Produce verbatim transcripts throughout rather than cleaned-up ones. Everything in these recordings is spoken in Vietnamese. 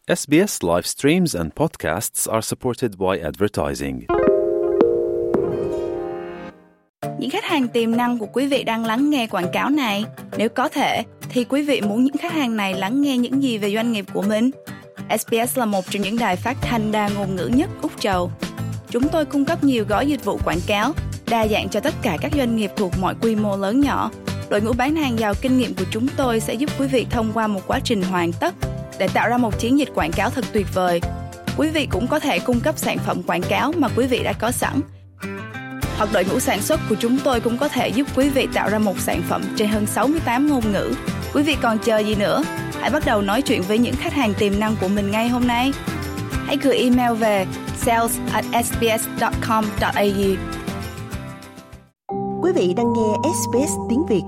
S B S live streams and podcasts are supported by advertising. Những khách hàng tiềm năng của quý vị đang lắng nghe quảng cáo này. Nếu có thể, thì quý vị muốn những khách hàng này lắng nghe những gì về doanh nghiệp của mình? S B S là một trong những đài phát thanh đa ngôn ngữ nhất Úc Châu. Chúng tôi cung cấp nhiều gói dịch vụ quảng cáo, đa dạng cho tất cả các doanh nghiệp thuộc mọi quy mô lớn nhỏ. Đội ngũ bán hàng giàu kinh nghiệm của chúng tôi sẽ giúp quý vị thông qua một quá trình hoàn tất để tạo ra một chiến dịch quảng cáo thật tuyệt vời. Quý vị cũng có thể cung cấp sản phẩm quảng cáo mà quý vị đã có sẵn. Hoặc đội ngũ sản xuất của chúng tôi cũng có thể giúp quý vị tạo ra một sản phẩm trên hơn sáu mươi tám ngôn ngữ. Quý vị còn chờ gì nữa? Hãy bắt đầu nói chuyện với những khách hàng tiềm năng của mình ngay hôm nay. Hãy gửi email về sales at s b s dot com dot a u. Quý vị đang nghe S B S tiếng Việt.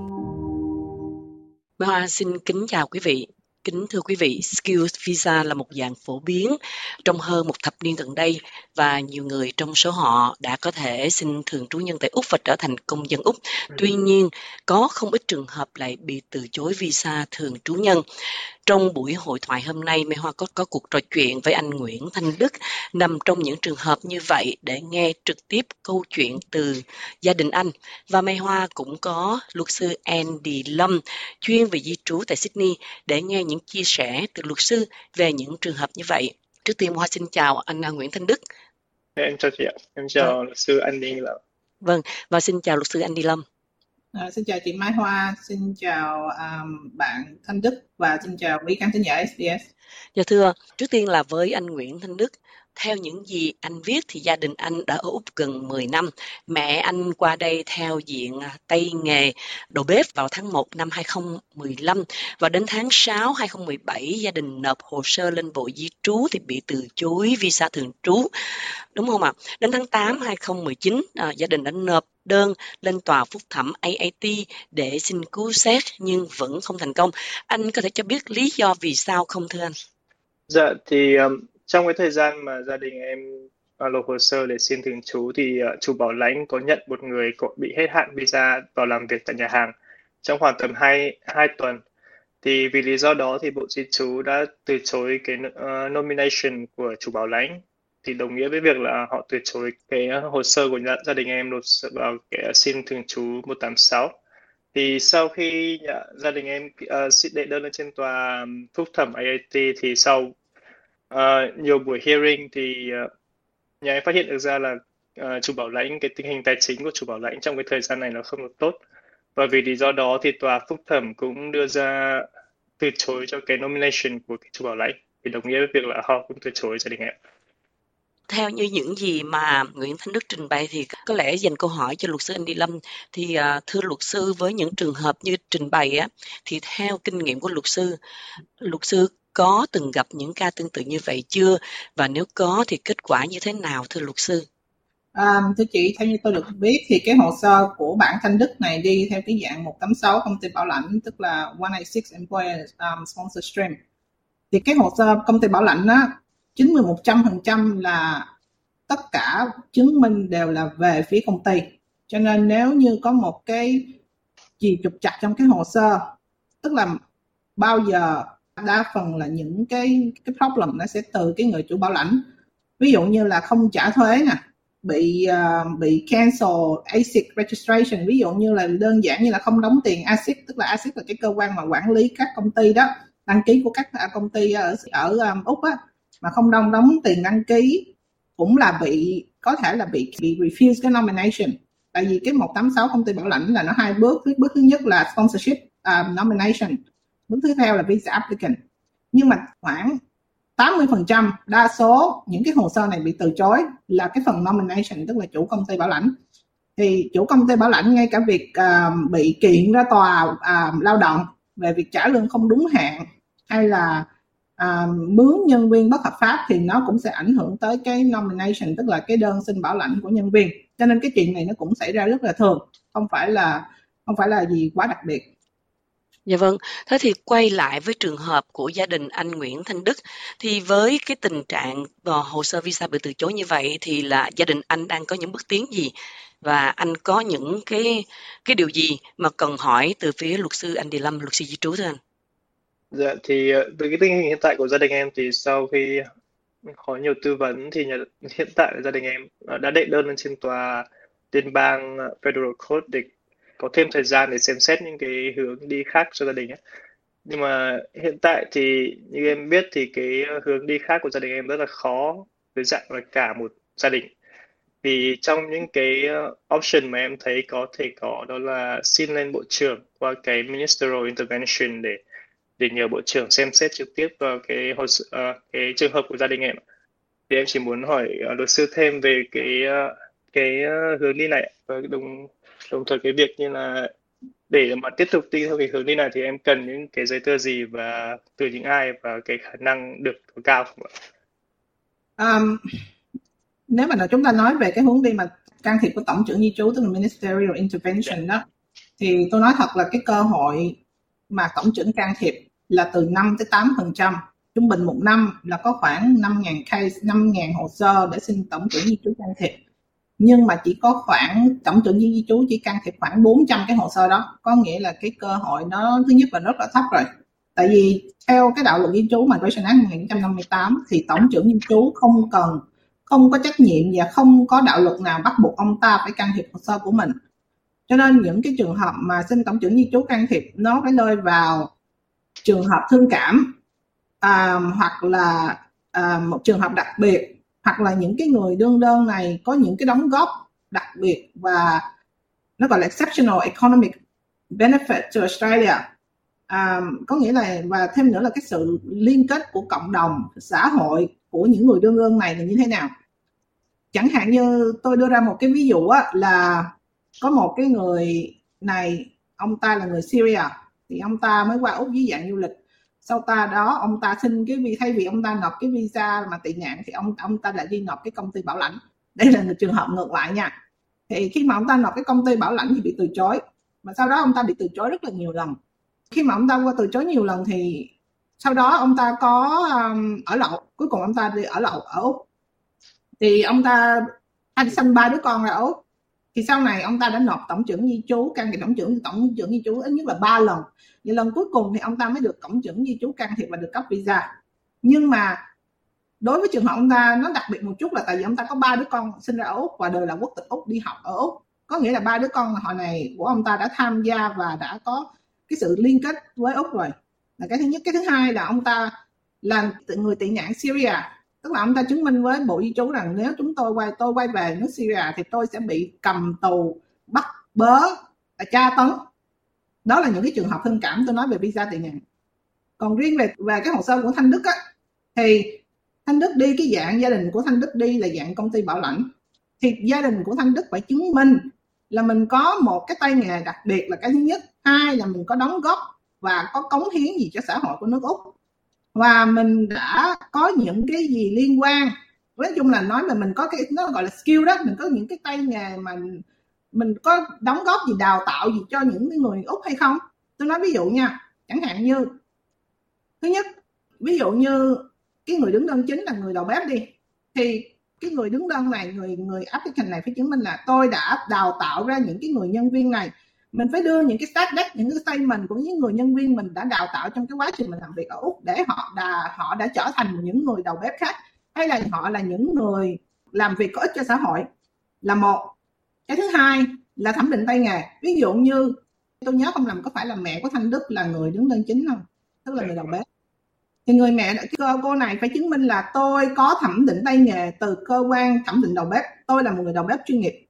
Hoa xin kính chào quý vị. Kính thưa quý vị, Skills Visa là một dạng phổ biến trong hơn một thập niên gần đây và nhiều người trong số họ đã có thể xin thường trú nhân tại Úc và trở thành công dân Úc. Tuy nhiên, có không ít trường hợp lại bị từ chối visa thường trú nhân. Trong buổi hội thoại hôm nay, Mai Hoa có, có cuộc trò chuyện với anh Nguyễn Thanh Đức nằm trong những trường hợp như vậy để nghe trực tiếp câu chuyện từ gia đình anh. Và Mai Hoa cũng có luật sư Andy Lâm chuyên về di trú tại Sydney để nghe những chia sẻ từ luật sư về những trường hợp như vậy. Trước tiên Hoa xin chào anh Nguyễn Thanh Đức. Em chào chị ạ, em chào à. luật sư Andy Lâm. Vâng, và xin chào luật sư Andy Lâm. À, xin chào chị Mai Hoa, xin chào um, bạn Thanh Đức và xin chào quý khán thính giả S B S. Dạ thưa, trước tiên là với anh Nguyễn Thanh Đức, theo những gì anh viết thì gia đình anh đã ở Úc gần mười năm. Mẹ anh qua đây theo diện tay nghề đầu bếp vào tháng một năm hai không một lăm và đến tháng sáu hai không một bảy gia đình nộp hồ sơ lên Bộ Di trú thì bị từ chối visa thường trú. Đúng không ạ? Đến tháng tám hai không một chín à, gia đình đã nộp đơn lên tòa phúc thẩm A A T để xin cứu xét nhưng vẫn không thành công. Anh có thể cho biết lý do vì sao không thưa anh? Dạ thì um, trong cái thời gian mà gia đình em uh, nộp hồ sơ để xin thường trú thì uh, chủ bảo lãnh có nhận một người có bị hết hạn visa vào làm việc tại nhà hàng trong khoảng tầm hai hai tuần. Thì vì lý do đó thì Bộ Di trú đã từ chối cái uh, nomination của chủ bảo lãnh. Thì đồng nghĩa với việc là họ từ chối cái hồ sơ của gia, gia đình em nộp vào cái xin thường trú một tám sáu. Thì sau khi nhà, gia đình em uh, đệ đơn lên trên tòa phúc thẩm A A T thì sau uh, nhiều buổi hearing thì uh, nhà em phát hiện được ra là uh, chủ bảo lãnh, cái tình hình tài chính của chủ bảo lãnh trong cái thời gian này nó không được tốt. Và vì lý do đó thì tòa phúc thẩm cũng đưa ra từ chối cho cái nomination của cái chủ bảo lãnh. Thì đồng nghĩa với việc là họ cũng từ chối gia đình em. Theo như những gì mà Nguyễn Thanh Đức trình bày thì có lẽ dành câu hỏi cho luật sư Andy Lâm. Thì uh, thưa luật sư, với những trường hợp như trình bày á, thì theo kinh nghiệm của luật sư, luật sư có từng gặp những ca tương tự như vậy chưa? Và nếu có thì kết quả như thế nào thưa luật sư? À, thưa chị, theo như tôi được biết thì cái hồ sơ của bạn Thanh Đức này đi theo cái dạng một tám sáu công ty bảo lãnh, tức là một tám sáu Employer um, Sponsor Stream. Thì cái hồ sơ công ty bảo lãnh á, chín mươi một trăm phần trăm là tất cả chứng minh đều là về phía công ty. Cho nên nếu như có một cái gì trục trặc trong cái hồ sơ, tức là bao giờ đa phần là những cái cái problem nó sẽ từ cái người chủ bảo lãnh. Ví dụ như là không trả thuế nè, bị uh, bị cancel A S I C registration, ví dụ như là đơn giản như là không đóng tiền A S I C, tức là A S I C là cái cơ quan mà quản lý các công ty đó, đăng ký của các công ty ở ở um, Úc á, mà không đóng đóng tiền đăng ký cũng là bị, có thể là bị bị refuse cái nomination. Tại vì cái một tám sáu công ty bảo lãnh là nó hai bước. Bước thứ nhất là sponsorship um, nomination, bước thứ theo là visa applicant. Nhưng mà khoảng tám mươi phần trăm đa số những cái hồ sơ này bị từ chối là cái phần nomination, tức là chủ công ty bảo lãnh. Thì chủ công ty bảo lãnh ngay cả việc uh, bị kiện ra tòa uh, lao động về việc trả lương không đúng hạn hay là À, mướn nhân viên bất hợp pháp thì nó cũng sẽ ảnh hưởng tới cái nomination, tức là cái đơn xin bảo lãnh của nhân viên. Cho nên cái chuyện này nó cũng xảy ra rất là thường, không phải là không phải là gì quá đặc biệt. Dạ vâng, thế thì quay lại với trường hợp của gia đình anh Nguyễn Thanh Đức, thì với cái tình trạng hồ sơ visa bị từ chối như vậy thì là gia đình anh đang có những bước tiến gì và anh có những cái cái điều gì mà cần hỏi từ phía luật sư Andy Lâm, luật sư di trú thưa anh? Dạ thì uh, từ cái tình hình hiện tại của gia đình em thì sau khi có nhiều tư vấn thì nhà, hiện tại gia đình em uh, đã đệ đơn lên trên tòa liên bang uh, Federal Court để có thêm thời gian để xem xét những cái hướng đi khác cho gia đình ấy. Nhưng mà hiện tại thì như em biết thì cái uh, hướng đi khác của gia đình em rất là khó với dạng là cả một gia đình. Vì trong những cái uh, option mà em thấy có thể có đó là xin lên bộ trưởng qua cái ministerial intervention để để nhờ bộ trưởng xem xét trực tiếp vào cái hồ sơ, uh, cái trường hợp của gia đình em. Thì em chỉ muốn hỏi uh, luật sư thêm về cái uh, cái uh, hướng đi này, và đồng đồng thời cái việc như là để mà tiếp tục đi theo cái hướng đi này thì em cần những cái giấy tờ gì và từ những ai, và cái khả năng được có cao không ạ? Um, nếu mà chúng ta nói về cái hướng đi mà can thiệp của tổng trưởng di trú, tức là ministerial intervention đó, thì tôi nói thật là cái cơ hội mà tổng trưởng can thiệp là từ năm tới tám phần trăm. Trung bình một năm là có khoảng năm nghìn case, năm nghìn hồ sơ để xin tổng trưởng di trú can thiệp. Nhưng mà chỉ có khoảng tổng trưởng di trú chỉ can thiệp khoảng bốn trăm cái hồ sơ đó. Có nghĩa là cái cơ hội nó thứ nhất là rất là thấp rồi. Tại vì theo cái đạo luật di trú Migration Act một nghìn chín trăm năm mươi tám thì tổng trưởng di trú không cần không có trách nhiệm và không có đạo luật nào bắt buộc ông ta phải can thiệp hồ sơ của mình. Cho nên những cái trường hợp mà xin tổng trưởng di trú can thiệp nó phải rơi vào trường hợp thương cảm, à, hoặc là à, một trường hợp đặc biệt, hoặc là những cái người đương đơn này có những cái đóng góp đặc biệt và nó gọi là exceptional economic benefit to Australia. À, có nghĩa là, và thêm nữa là cái sự liên kết của cộng đồng xã hội của những người đương đơn này là như thế nào. Chẳng hạn như tôi đưa ra một cái ví dụ á, là có một cái người này, ông ta là người Syria, thì ông ta mới qua Úc dưới dạng du lịch. Sau ta đó ông ta xin cái vì thay vì ông ta nộp cái visa mà tị nạn thì ông ông ta lại đi nộp cái công ty bảo lãnh. Đây là một trường hợp ngược lại nha. Thì khi mà ông ta nộp cái công ty bảo lãnh thì bị từ chối, mà sau đó ông ta bị từ chối rất là nhiều lần. Khi mà ông ta qua từ chối nhiều lần thì sau đó ông ta có um, ở lậu, cuối cùng ông ta đi ở lậu ở Úc. Thì ông ta anh sinh ba đứa con ra Úc. Thì sau này ông ta đã nộp tổng trưởng di trú, can thiệp tổng trưởng tổng trưởng di trú ít nhất là ba lần. Và lần cuối cùng thì ông ta mới được tổng trưởng di trú can thiệp và được cấp visa. Nhưng mà đối với trường hợp ông ta nó đặc biệt một chút là tại vì ông ta có ba đứa con sinh ra ở Úc và đều là quốc tịch Úc, đi học ở Úc. Có nghĩa là ba đứa con họ này của ông ta đã tham gia và đã có cái sự liên kết với Úc rồi. Là cái thứ nhất. Cái thứ hai là ông ta là người tị nạn Syria, tức là ông ta chứng minh với bộ di trú rằng nếu chúng tôi quay tôi quay về nước Syria thì tôi sẽ bị cầm tù, bắt bớ, tra tấn. Đó là những cái trường hợp thương cảm tôi nói về visa tị nạn. Còn riêng về về cái hồ sơ của Thanh Đức á, thì Thanh Đức đi cái dạng gia đình của Thanh Đức đi là dạng công ty bảo lãnh, thì gia đình của Thanh Đức phải chứng minh là mình có một cái tay nghề đặc biệt là cái thứ nhất, hai là mình có đóng góp và có cống hiến gì cho xã hội của nước Úc, và mình đã có những cái gì liên quan, nói chung là nói mà mình có cái nó gọi là skill đó, mình có những cái tay nghề mà mình có đóng góp gì, đào tạo gì cho những người Úc hay không. Tôi nói ví dụ nha, chẳng hạn như thứ nhất, ví dụ như cái người đứng đơn chính là người đầu bếp đi, thì cái người đứng đơn này, người người applicant này phải chứng minh là tôi đã đào tạo ra những cái người nhân viên này. Mình phải đưa những cái stat deck, những cái statement của những người nhân viên mình đã đào tạo trong cái quá trình mình làm việc ở Úc, để họ đã họ đã trở thành những người đầu bếp khác, hay là họ là những người làm việc có ích cho xã hội, là một. Cái thứ hai là thẩm định tay nghề. Ví dụ như tôi nhớ không lầm có phải là mẹ của Thanh Đức là người đứng đơn chính không, tức là người đầu bếp, thì người mẹ cái cô này phải chứng minh là tôi có thẩm định tay nghề từ cơ quan thẩm định đầu bếp, tôi là một người đầu bếp chuyên nghiệp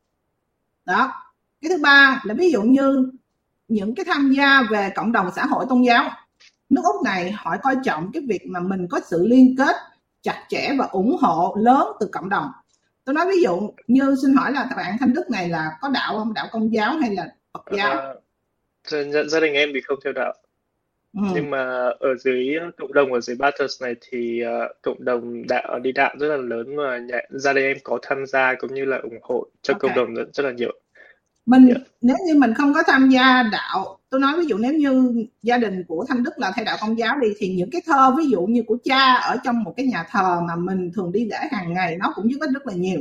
đó. Cái thứ ba là ví dụ như những cái tham gia về cộng đồng xã hội tôn giáo. Nước Úc này họ coi trọng cái việc mà mình có sự liên kết chặt chẽ và ủng hộ lớn từ cộng đồng. Tôi nói ví dụ như xin hỏi là bạn Thanh Đức này là có đạo không, đạo Công giáo hay là Phật giáo? À, gia, gia đình em thì không theo đạo. Ừ. Nhưng mà ở dưới cộng đồng ở dưới Bathurst này thì uh, cộng đồng đạo đi đạo rất là lớn, và nhà, gia đình em có tham gia cũng như là ủng hộ cho okay. cộng đồng rất, rất là nhiều. Mình yeah. Nếu như mình không có tham gia đạo, tôi nói ví dụ nếu như gia đình của Thanh Đức là theo đạo Công giáo đi, thì những cái thơ ví dụ như của cha ở trong một cái nhà thờ mà mình thường đi lễ hàng ngày nó cũng giúp ích rất là nhiều.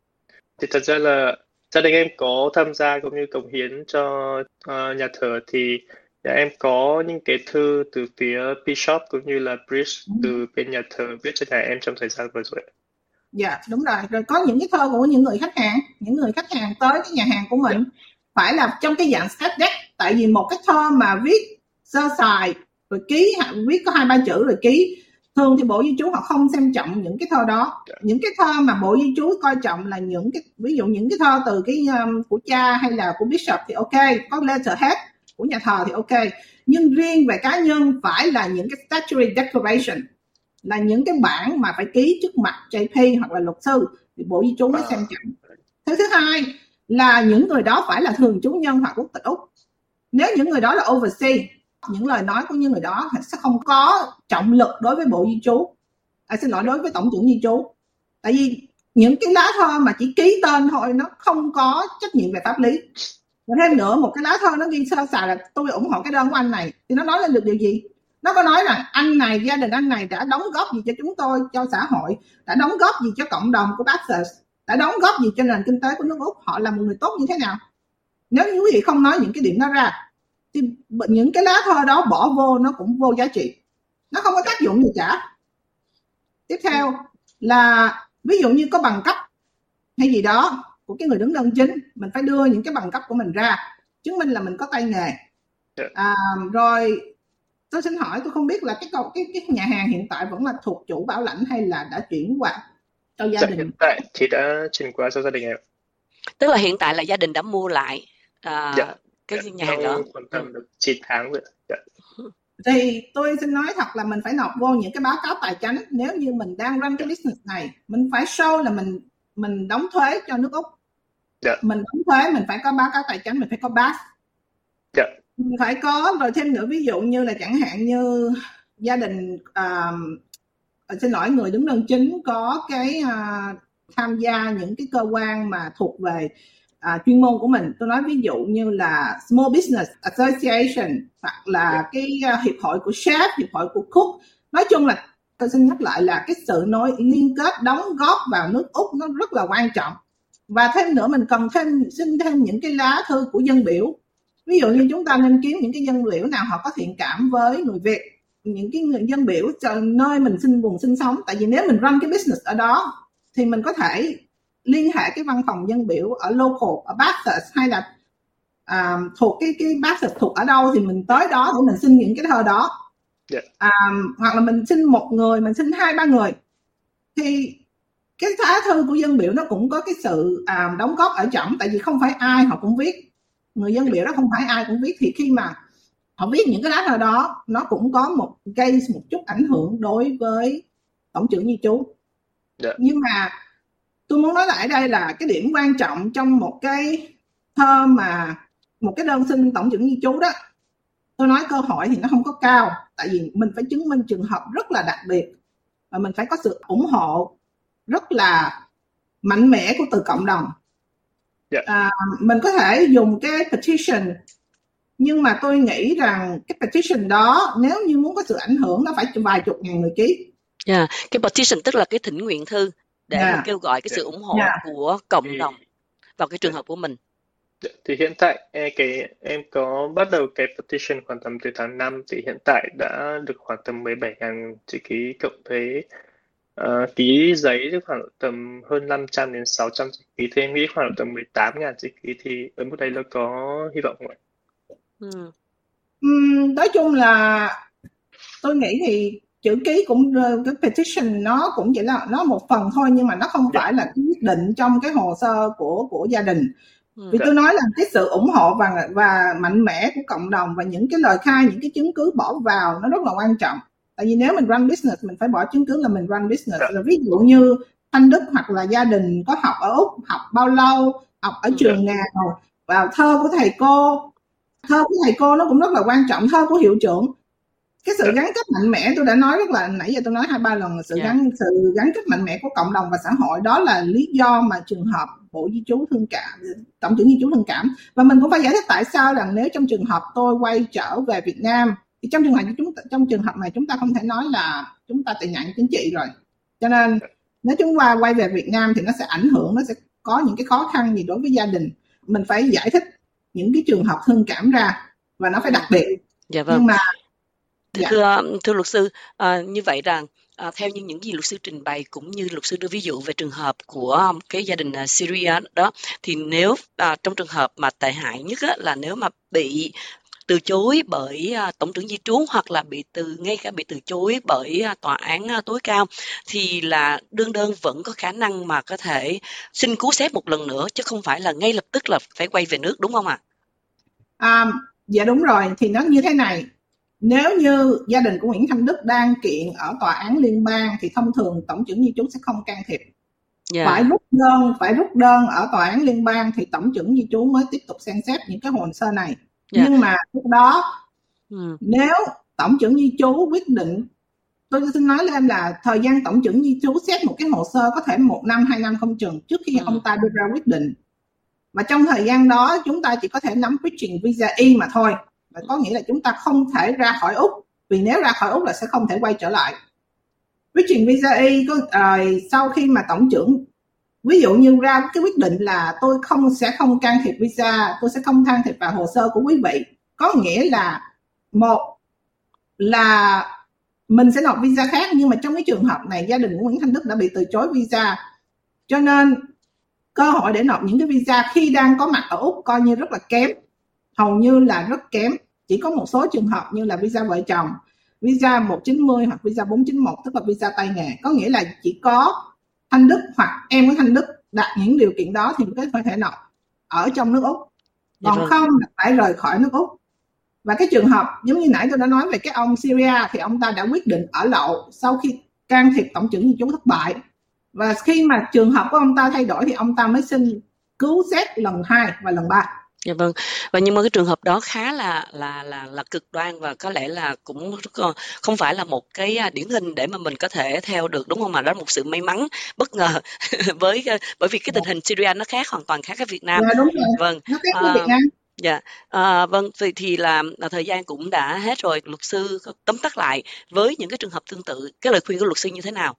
Thì thật ra là gia đình em có tham gia cũng như cống hiến cho uh, nhà thờ, thì Dạ, em có những cái thư từ phía Bishop cũng như là Priest Ừ. từ bên nhà thờ viết cho nhà em trong thời gian vừa rồi. Dạ đúng rồi. Rồi có những cái thơ của những người khách hàng, những người khách hàng tới cái nhà hàng của mình Dạ. phải là trong cái dạng sketch deck, tại vì một cái thơ mà viết sơ sài rồi ký, viết có hai ba chữ rồi ký, thường thì Bộ Di trú họ không xem trọng những cái thơ đó. Dạ. Những cái thơ mà Bộ Di trú coi trọng là những cái, ví dụ những cái thơ từ cái um, của cha hay là của Bishop thì ok, có letterhead của nhà thờ thì ok, nhưng riêng về cá nhân phải là những cái statutory declaration, là những cái bản mà phải ký trước mặt J P hoặc là luật sư thì Bộ Di trú mới xem trọng. Thứ thứ hai là những người đó phải là thường trú nhân hoặc quốc tịch Úc. Nếu những người đó là overseas, những lời nói của những người đó sẽ không có trọng lực đối với Bộ Di trú, à, xin lỗi, đối với Tổng trưởng Di trú. Tại vì những cái lá thơ mà chỉ ký tên thôi nó không có trách nhiệm về pháp lý. Và thêm nữa, một cái lá thơ nó ghi sơ sài là tôi ủng hộ cái đơn của anh này, thì nó nói lên được điều gì? Nó có nói rằng anh này, gia đình anh này đã đóng góp gì cho chúng tôi, cho xã hội, đã đóng góp gì cho cộng đồng của Bathurst, đã đóng góp gì cho nền kinh tế của nước Úc, họ là một người tốt như thế nào. Nếu như quý vị không nói những cái điểm đó ra thì những cái lá thơ đó bỏ vô nó cũng vô giá trị, nó không có tác dụng gì cả. Tiếp theo là ví dụ như có bằng cấp hay gì đó của cái người đứng đơn chính, mình phải đưa những cái bằng cấp của mình ra chứng minh là mình có tay nghề. À, rồi tôi xin hỏi, tôi không biết là cái cái cái nhà hàng hiện tại vẫn là thuộc chủ bảo lãnh hay là đã chuyển qua cho gia Dạ, đình? hiện tại thì đã chuyển qua cho gia đình em. Tức là hiện tại là gia đình đã mua lại à, Dạ. cái Dạ, nhà hàng đó. khoảng tầm được chín tháng rồi. Dạ. Thì tôi xin nói thật là mình phải nộp vô những cái báo cáo tài chính. Nếu như mình đang run cái business này, mình phải show là mình mình đóng thuế cho nước Úc. Dạ. Mình đóng thuế, mình phải có báo cáo tài chính, mình phải có B A S. Dạ. Mình phải có, rồi thêm nữa, ví dụ như là chẳng hạn như gia đình uh, xin lỗi, người đứng đơn chính có cái uh, tham gia những cái cơ quan mà thuộc về uh, chuyên môn của mình. Tôi nói ví dụ như là Small Business Association hoặc là yeah. cái uh, hiệp hội của chef, hiệp hội của cook. Nói chung là tôi xin nhắc lại là cái sự nối liên kết đóng góp vào nước Úc nó rất là quan trọng. Và thêm nữa mình cần thêm xin thêm những cái lá thư của dân biểu. Ví dụ như chúng ta nên kiếm những cái dân biểu nào họ có thiện cảm với người Việt, những cái người dân biểu cho nơi mình sinh vùng sinh sống. Tại vì nếu mình run cái business ở đó thì mình có thể liên hệ cái văn phòng dân biểu ở local, ở Bathurst hay là à, thuộc cái cái Bathurst thuộc ở đâu thì mình tới đó để mình xin những cái thơ đó. Yeah. À, hoặc là mình xin một người, mình xin hai ba người thì cái lá thư của dân biểu nó cũng có cái sự à, đóng góp ở trọng. Tại vì không phải ai họ cũng viết, người dân biểu đó không phải ai cũng viết, thì khi mà họ viết những cái lá thơ đó nó cũng có một gây một chút ảnh hưởng đối với tổng trưởng di trú. Yeah. Nhưng mà tôi muốn nói lại ở đây là cái điểm quan trọng trong một cái thơ mà một cái đơn xin tổng trưởng di trú đó, tôi nói cơ hội thì nó không có cao, tại vì mình phải chứng minh trường hợp rất là đặc biệt và mình phải có sự ủng hộ rất là mạnh mẽ của từ cộng đồng. Yeah. À, mình có thể dùng cái petition, nhưng mà tôi nghĩ rằng cái petition đó nếu như muốn có sự ảnh hưởng nó phải vài chục ngàn người ký. Yeah. Cái petition tức là cái thỉnh nguyện thư để yeah. kêu gọi cái sự ủng hộ yeah. của cộng thì, đồng vào cái trường hợp của mình. Thì hiện tại cái em có bắt đầu cái petition khoảng tầm từ tháng năm, thì hiện tại đã được khoảng tầm mười bảy nghìn chữ ký cộng với uh, ký giấy khoảng tầm hơn năm trăm đến sáu trăm chữ ký, thì em nghĩ khoảng tầm mười tám nghìn chữ ký, thì ở mức đấy nó có hy vọng không ạ? Ừ. Uhm, nói chung là tôi nghĩ thì chữ ký cũng cái petition nó cũng chỉ là nó một phần thôi, nhưng mà nó không phải là cái quyết định trong cái hồ sơ của của gia đình. Vì tôi nói là cái sự ủng hộ và và mạnh mẽ của cộng đồng và những cái lời khai, những cái chứng cứ bỏ vào nó rất là quan trọng. Tại vì nếu mình run business mình phải bỏ chứng cứ là mình run business. Rồi ví dụ như Thanh Đức hoặc là gia đình có học ở Úc, học bao lâu, học ở trường nào, và thơ của thầy cô, thơ của thầy cô nó cũng rất là quan trọng, thơ của hiệu trưởng. Cái sự gắn kết mạnh mẽ tôi đã nói rất là, nãy giờ tôi nói hai ba lần là sự yeah. gắn sự gắn kết mạnh mẽ của cộng đồng và xã hội, đó là lý do mà trường hợp Bộ Di trú thương cảm, tổng trưởng di trú thương cảm. Và mình cũng phải giải thích tại sao rằng nếu trong trường hợp tôi quay trở về Việt Nam thì trong trường hợp chúng trong trường hợp này chúng ta không thể nói là chúng ta tị nạn chính trị rồi. Cho nên nếu chúng ta quay về Việt Nam thì nó sẽ ảnh hưởng, nó sẽ có những cái khó khăn gì đối với gia đình. Mình phải giải thích những cái trường hợp thương cảm ra và nó phải đặc biệt. Dạ vâng. Nhưng mà Thưa, dạ. thưa, thưa luật sư, à, như vậy rằng à, theo như những gì luật sư trình bày cũng như luật sư đưa ví dụ về trường hợp của cái gia đình à, Syria đó, thì nếu à, trong trường hợp mà tệ hại nhất á, là nếu mà bị từ chối bởi à, tổng trưởng di trú hoặc là bị từ ngay cả bị từ chối bởi à, tòa án à, tối cao, thì là đương đơn vẫn có khả năng mà có thể xin cứu xét một lần nữa, chứ không phải là ngay lập tức là phải quay về nước, đúng không ạ? À, dạ đúng rồi, thì nó như thế này. Nếu như gia đình của Nguyễn Thanh Đức đang kiện ở tòa án liên bang thì thông thường tổng trưởng di trú sẽ không can thiệp. Yeah. Phải rút đơn, phải rút đơn ở tòa án liên bang thì tổng trưởng di trú mới tiếp tục xem xét những cái hồ sơ này. Yeah. Nhưng mà lúc đó ừ. nếu tổng trưởng di trú quyết định, tôi xin nói lên là thời gian tổng trưởng di trú xét một cái hồ sơ có thể một năm, hai năm không chừng trước khi ừ. ông ta đưa ra quyết định. Và trong thời gian đó chúng ta chỉ có thể nắm bridging visa E mà thôi. Và có nghĩa là chúng ta không thể ra khỏi Úc, vì nếu ra khỏi Úc là sẽ không thể quay trở lại. Bridging visa E có, uh, sau khi mà tổng trưởng ví dụ như ra cái quyết định là tôi không sẽ không can thiệp visa, tôi sẽ không can thiệp vào hồ sơ của quý vị, có nghĩa là một là mình sẽ nộp visa khác, nhưng mà trong cái trường hợp này gia đình của Nguyễn Thanh Đức đã bị từ chối visa, cho nên cơ hội để nộp những cái visa khi đang có mặt ở Úc coi như rất là kém, hầu như là rất kém. Chỉ có một số trường hợp như là visa vợ chồng, visa một chín không hoặc visa bốn chín một, tức là visa tay nghề, có nghĩa là chỉ có Thanh Đức hoặc em của Thanh Đức đạt những điều kiện đó thì mới có thể nộp ở trong nước Úc, còn dạ không phải rời khỏi nước Úc. Và cái trường hợp giống như nãy tôi đã nói về cái ông Syria thì ông ta đã quyết định ở lậu sau khi can thiệp tổng trưởng di trú thất bại, và khi mà trường hợp của ông ta thay đổi thì ông ta mới xin cứu xét lần hai và lần ba. Dạ vâng. Và nhưng mà cái trường hợp đó khá là là là là cực đoan và có lẽ là cũng không phải là một cái điển hình để mà mình có thể theo được, đúng không? Mà đó là một sự may mắn bất ngờ với bởi vì cái tình hình Syria nó khác, hoàn toàn khác với Việt Nam. Dạ đúng rồi. Vâng. Nó khác với à, Việt Nam. Dạ, à, vâng, thì, thì là, là thời gian cũng đã hết rồi. Luật sư tóm tắt lại với những cái trường hợp tương tự, cái lời khuyên của luật sư như thế nào?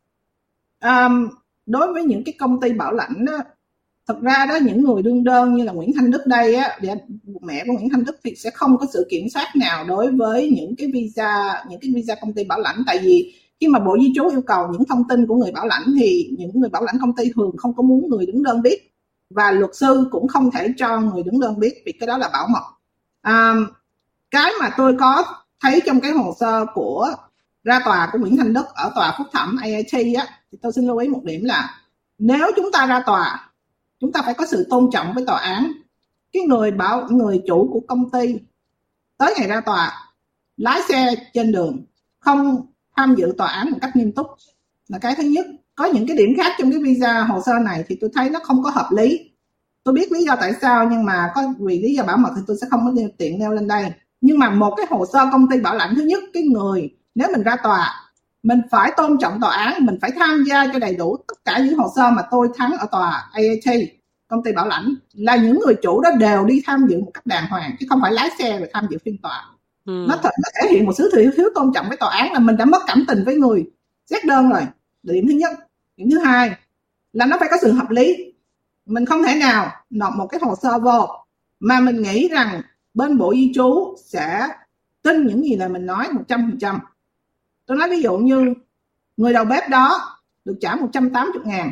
À, đối với những cái công ty bảo lãnh đó, thật ra đó những người đương đơn như là Nguyễn Thanh Đức đây á, mẹ của Nguyễn Thanh Đức thì sẽ không có sự kiểm soát nào đối với những cái visa, những cái visa công ty bảo lãnh, tại vì khi mà Bộ Di trú yêu cầu những thông tin của người bảo lãnh thì những người bảo lãnh công ty thường không có muốn người đứng đơn biết, và luật sư cũng không thể cho người đứng đơn biết vì cái đó là bảo mật. À, cái mà tôi có thấy trong cái hồ sơ của ra tòa của Nguyễn Thanh Đức ở tòa phúc thẩm a i tê á, thì tôi xin lưu ý một điểm là nếu chúng ta ra tòa, chúng ta phải có sự tôn trọng với tòa án. Cái người bảo người chủ của công ty tới ngày ra tòa lái xe trên đường, không tham dự tòa án một cách nghiêm túc là cái thứ nhất. Có những cái điểm khác trong cái visa hồ sơ này thì tôi thấy nó không có hợp lý. Tôi biết lý do tại sao, nhưng mà có vì lý do bảo mật thì tôi sẽ không có tiện nêu lên đây. Nhưng mà một cái hồ sơ công ty bảo lãnh, thứ nhất, cái người nếu mình ra tòa, mình phải tôn trọng tòa án, mình phải tham gia cho đầy đủ tất cả những hồ sơ mà tôi thắng ở tòa a i tê, công ty bảo lãnh, là những người chủ đó đều đi tham dự một cách đàng hoàng, chứ không phải lái xe và tham dự phiên tòa. Ừ. Nó, th- nó thể hiện một sự thiếu, thiếu tôn trọng với tòa án, là mình đã mất cảm tình với người xét đơn rồi. Điểm thứ nhất. Điểm thứ hai là nó phải có sự hợp lý. Mình không thể nào nộp một cái hồ sơ vô mà mình nghĩ rằng bên Bộ Di trú sẽ tin những gì là mình nói một trăm phần trăm. Tôi nói ví dụ như người đầu bếp đó được trả một trăm tám mươi ngàn,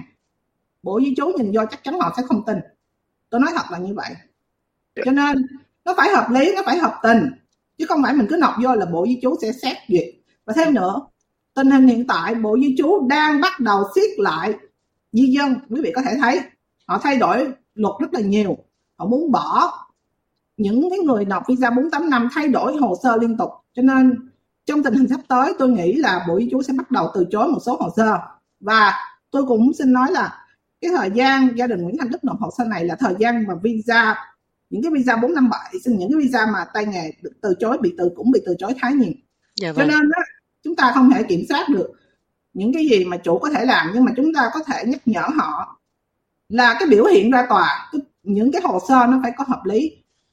Bộ Di trú nhìn vô chắc chắn họ sẽ không tin. Tôi nói thật là như vậy. Cho nên nó phải hợp lý, nó phải hợp tình, chứ không phải mình cứ nộp vô là Bộ Di trú sẽ xét duyệt. Và thêm nữa, tình hình hiện tại Bộ Di trú đang bắt đầu siết lại di dân. Quý vị có thể thấy họ thay đổi luật rất là nhiều, họ muốn bỏ những cái người nộp visa bốn tám năm, thay đổi hồ sơ liên tục. Cho nên trong tình hình sắp tới tôi nghĩ là Bộ Di trú sẽ bắt đầu từ chối một số hồ sơ. Và tôi cũng xin nói là cái thời gian gia đình Nguyễn Thanh Đức nộp hồ sơ này là thời gian mà visa, những cái visa bốn năm bảy, những cái visa mà tay nghề được từ chối, bị từ cũng bị từ chối khá nhiều. Dạ vâng. Cho nên đó, chúng ta không thể kiểm soát được những cái gì mà chủ có thể làm, nhưng mà chúng ta có thể nhắc nhở họ là cái biểu hiện ra tòa, những cái hồ sơ nó phải có hợp lý,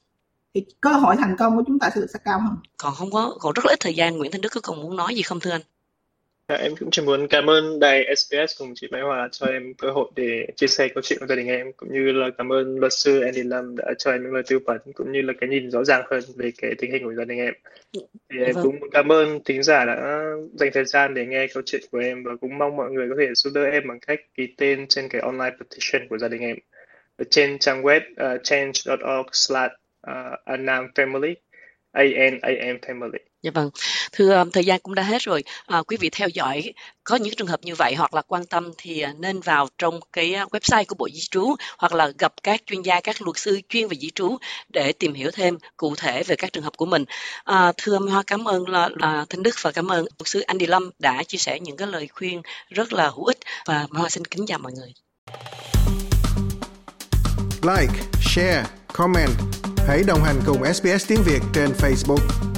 thì cơ hội thành công của chúng ta sẽ được sẽ cao hơn. Còn không có, còn rất là ít thời gian, Nguyễn Thanh Đức có còn muốn nói gì không thưa anh? À, em cũng chỉ muốn cảm ơn đài ét bê ét cùng chị Mai Hòa cho em cơ hội để chia sẻ câu chuyện của gia đình em, cũng như là cảm ơn luật sư Andy Lam đã cho em những lời tư vấn cũng như là cái nhìn rõ ràng hơn về cái tình hình của gia đình em. Thì em Vâng. cũng muốn cảm ơn thính giả đã dành thời gian để nghe câu chuyện của em, và cũng mong mọi người có thể giúp đỡ em bằng cách ký tên trên cái online petition của gia đình em ở trên trang web uh, change dot org slash Annam Family, A N A M Family. Dạ vâng, thưa thời gian cũng đã hết rồi. À, quý vị theo dõi có những trường hợp như vậy hoặc là quan tâm thì nên vào trong cái website của Bộ Di trú hoặc là gặp các chuyên gia, các luật sư chuyên về di trú để tìm hiểu thêm cụ thể về các trường hợp của mình. À, thưa Mai Hoa, cảm ơn là, là Thanh Đức và cảm ơn luật sư Andy Lam đã chia sẻ những cái lời khuyên rất là hữu ích, và Mai Hoa xin kính chào mọi người. Like, share, comment. Hãy đồng hành cùng ét bê ét tiếng Việt trên Facebook.